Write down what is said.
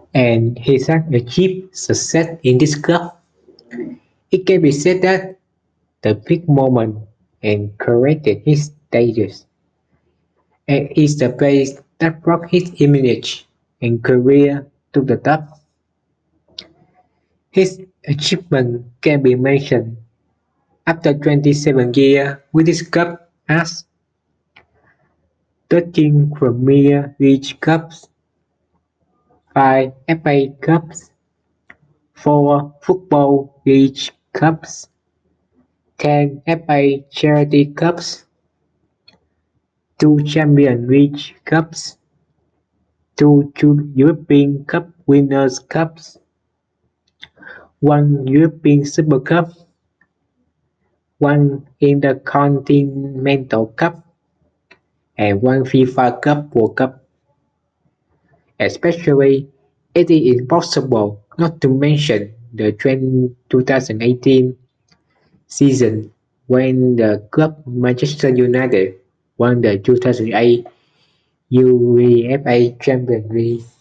and he has achieved success in this club. It can be said that the big moment and created his status and is the place that brought his image and career to the top. His achievement can be mentioned after 27 years with this club as 13 Premier League Cups, 5 FA Cups, 4 Football League Cups, 10 FA Charity Cups, 2 Champions League Cups, 2 European Cup Winners' Cups, 1 European Super Cup, 1 Intercontinental Cup, and 1 FIFA Cup World Cup. Especially, it is impossible not to mention the 2018 season when the club Manchester United won the 2008 UEFA Champions League.